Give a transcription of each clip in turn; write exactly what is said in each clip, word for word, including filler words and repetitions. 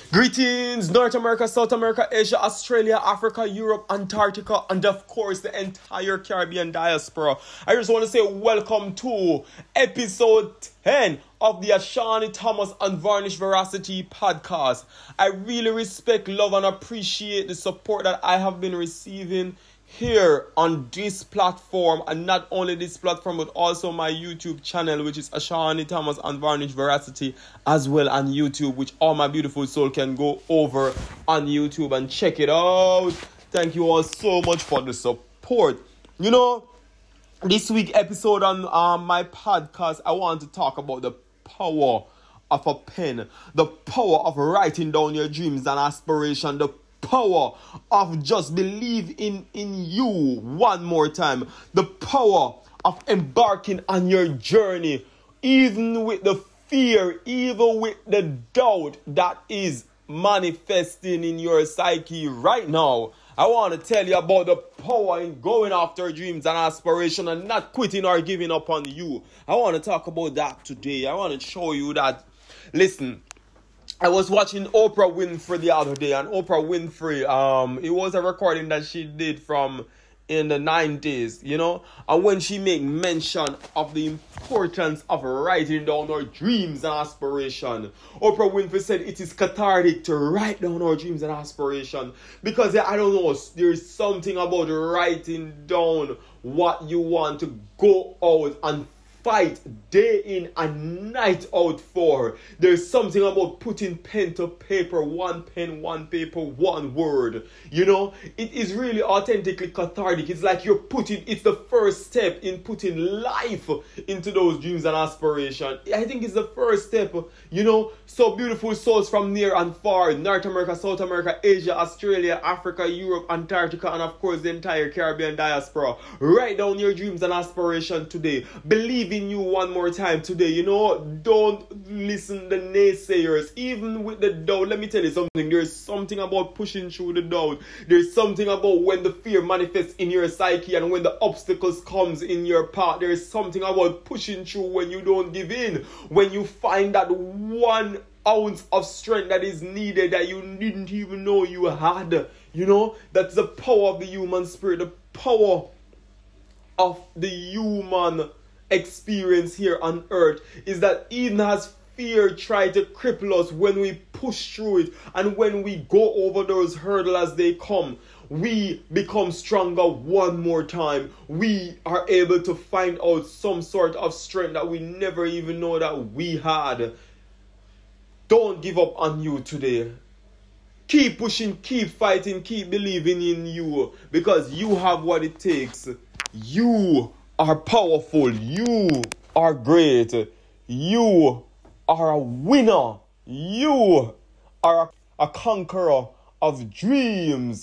Greetings, North America, South America, Asia, Australia, Africa, Europe, Antarctica, and of course the entire Caribbean diaspora. I just want to say welcome to episode ten of the Ashani Thomas Unvarnished Veracity podcast. I really respect, love, and appreciate the support that I have been receiving here on this platform, and not only this platform but also my YouTube channel, which is Ashani Thomas Unvarnished Veracity, as well on YouTube, which all my beautiful soul can go over on YouTube and check it out. Thank you all so much for the support. You know, this week episode on um, my podcast, I want to talk about the power of a pen, the power of writing down your dreams and aspiration, the power of just believe in in you one more time, the power of embarking on your journey, even with the fear, even with the doubt that is manifesting in your psyche right now. I want to tell you about the power in going after dreams and aspiration and not quitting or giving up on you. I want to talk about that today. I want to show you that, listen, I was watching Oprah Winfrey the other day, and Oprah Winfrey, um, it was a recording that she did from in the nineties, you know, and when she made mention of the importance of writing down our dreams and aspiration, Oprah Winfrey said it is cathartic to write down our dreams and aspiration, because I don't know, there's something about writing down what you want to go out and fight day in and night out for. There's something about putting pen to paper, one pen, one paper, one word. You know, it is really authentically cathartic. It's like you're putting, it's the first step in putting life into those dreams and aspirations. I think it's the first step, you know. So beautiful souls from near and far, North America, South America, Asia, Australia, Africa, Europe, Antarctica, and of course the entire Caribbean diaspora. Write down your dreams and aspirations today. Believe in you one more time today. You know, don't listen to the naysayers. Even with the doubt, let me tell you something. There's something about pushing through the doubt. There's something about when the fear manifests in your psyche and when the obstacles comes in your path. There's something about pushing through when you don't give in. When you find that one ounce of strength that is needed that you didn't even know you had. You know, that's the power of the human spirit, the power of the human experience here on earth, is that even as fear try to cripple us, when we push through it and when we go over those hurdles as they come, we become stronger one more time. We are able to find out some sort of strength that we never even know that we had. Don't give up on you today. Keep pushing, keep fighting, keep believing in you, because you have what it takes. You are powerful. You are great. You are a winner. You are a conqueror of dreams,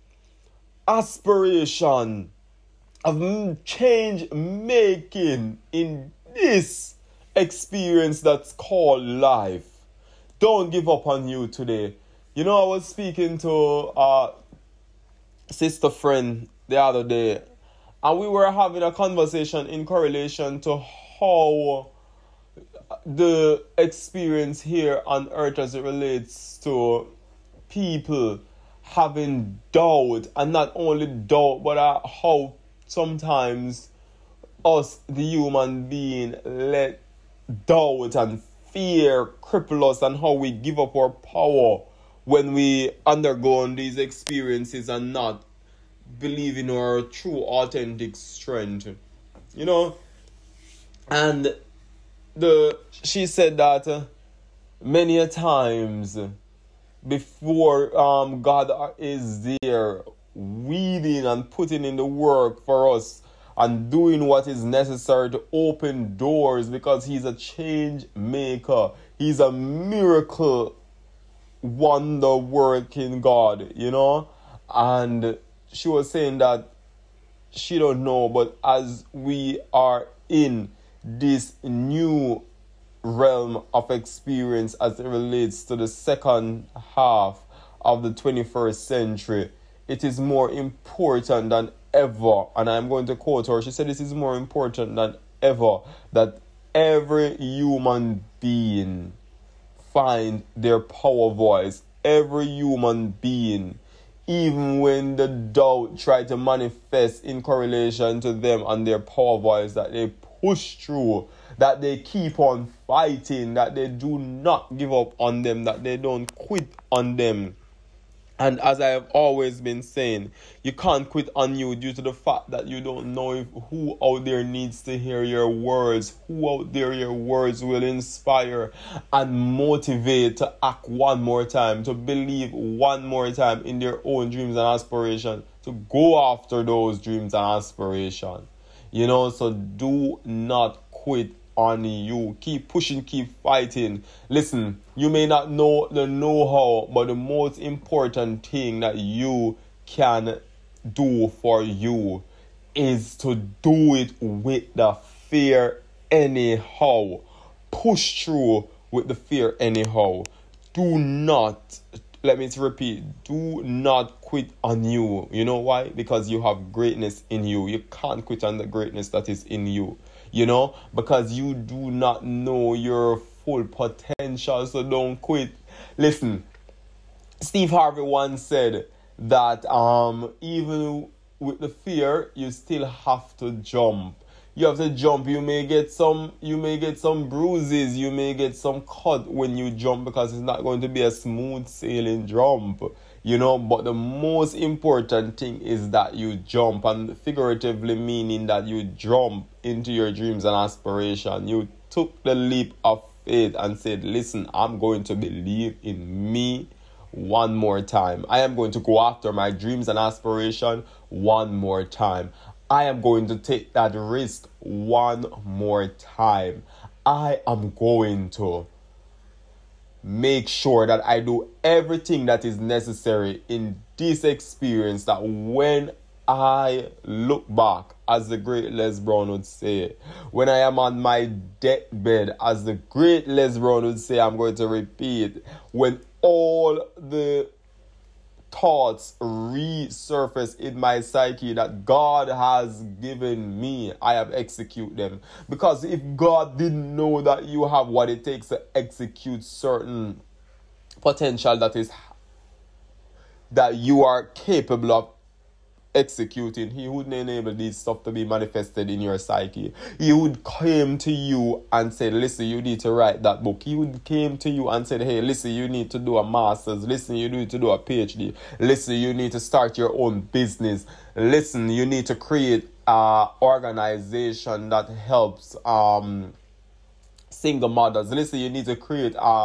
aspiration, of change making in this experience that's called life. Don't give up on you today. You know, I was speaking to a sister friend the other day, and we were having a conversation in correlation to how the experience here on earth as it relates to people having doubt, and not only doubt, but uh, how sometimes us, the human being, let doubt and fear cripple us, and how we give up our power when we undergo these experiences and not believe in our true authentic strength, you know. And the she said that uh, many a times before um God is there weeding and putting in the work for us and doing what is necessary to open doors, because he's a change maker, he's a miracle wonder working God, you know. And she was saying that she don't know, but as we are in this new realm of experience as it relates to the second half of the twenty-first century, it is more important than ever, and I'm going to quote her, she said this is more important than ever, that every human being find their power voice, every human being, even when the doubt try to manifest in correlation to them and their power voice, that they push through, that they keep on fighting, that they do not give up on them, that they don't quit on them. And as I have always been saying, you can't quit on you due to the fact that you don't know if who out there needs to hear your words, who out there your words will inspire and motivate to act one more time, to believe one more time in their own dreams and aspirations, to go after those dreams and aspirations. You know, so do not quit on you. Keep pushing, keep fighting. Listen, you may not know the know-how, but the most important thing that you can do for you is to do it with the fear anyhow. Push through with the fear anyhow. Do not, let me repeat, do not quit on you. You know why? Because you have greatness in you. You can't quit on the greatness that is in you. You know, because you do not know your full potential, so don't quit. Listen, Steve Harvey once said that um, even with the fear, you still have to jump. You have to jump. You may get some, you may get some bruises. You may get some cut when you jump, because it's not going to be a smooth sailing jump. You know, but the most important thing is that you jump, and figuratively meaning that you jump into your dreams and aspiration. You took the leap of faith and said, listen, I'm going to believe in me one more time. I am going to go after my dreams and aspiration one more time. I am going to take that risk one more time. I am going to make sure that I do everything that is necessary in this experience, that when I look back, as the great Les Brown would say, when I am on my deathbed, as the great Les Brown would say, I'm going to repeat, when all the thoughts resurface in my psyche that God has given me, I have executed them. Because if God didn't know that you have what it takes to execute certain potential that is that you are capable of executing, he wouldn't enable this stuff to be manifested in your psyche. He would come to you and say, listen, you need to write that book. He would came to you and said, hey, listen, you need to do a master's. Listen, you need to do a PhD. Listen, you need to start your own business. Listen, you need to create an organization that helps um single mothers. Listen, you need to create a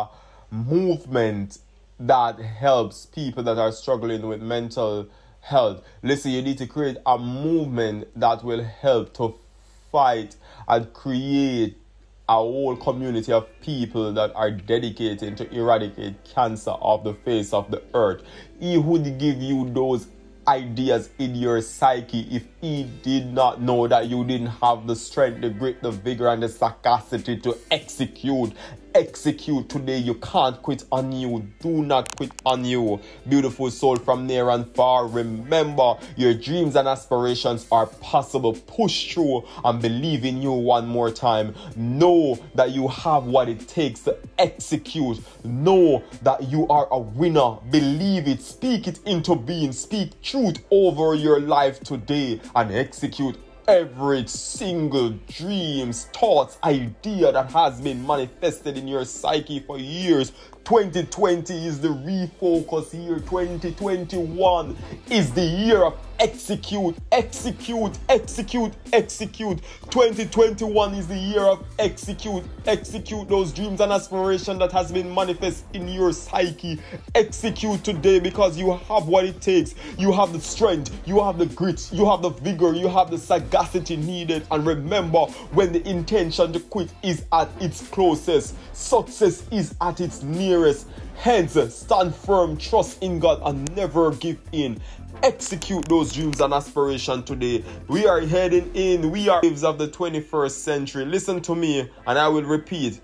movement that helps people that are struggling with mental health. Listen, you need to create a movement that will help to fight and create a whole community of people that are dedicated to eradicate cancer off the face of the earth. He would give you those ideas in your psyche if he did not know that you didn't have the strength, the grit, the vigor, and the sagacity to execute. Execute today. You can't quit on you. Do not quit on you. Beautiful soul from near and far. Remember, your dreams and aspirations are possible. Push through and believe in you one more time. Know that you have what it takes to execute. Know that you are a winner. Believe it. Speak it into being. Speak truth over your life today and execute every single dreams, thoughts, idea that has been manifested in your psyche for years. twenty twenty is the refocus year. twenty twenty-one is the year of execute, execute, execute, execute. twenty twenty-one is the year of execute, execute those dreams and aspirations that has been manifest in your psyche. Execute today, because you have what it takes. You have the strength, you have the grit, you have the vigor, you have the sagacity needed. And remember, when the intention to quit is at its closest, success is at its nearest. Hence, stand firm, trust in God, and never give in. Execute those dreams and aspirations today. We are heading in. We are waves of the twenty-first century. Listen to me, and I will repeat.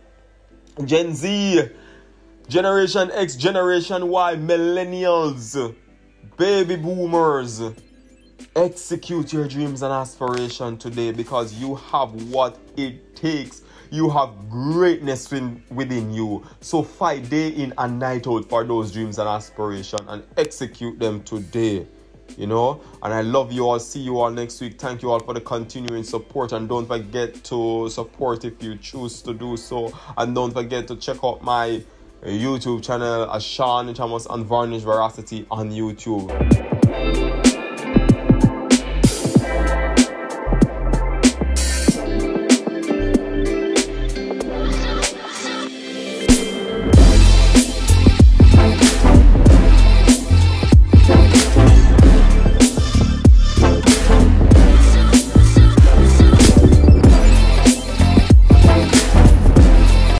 Gen Z, Generation X, Generation Y, Millennials, Baby Boomers. Execute your dreams and aspirations today, because you have what it takes. You have greatness in, within you. So fight day in and night out for those dreams and aspirations and execute them today. You know, and I love you all. See you all next week. Thank you all for the continuing support, and don't forget to support if you choose to do so, and don't forget to check out my YouTube channel as Sean Thomas Unvarnished Veracity on YouTube.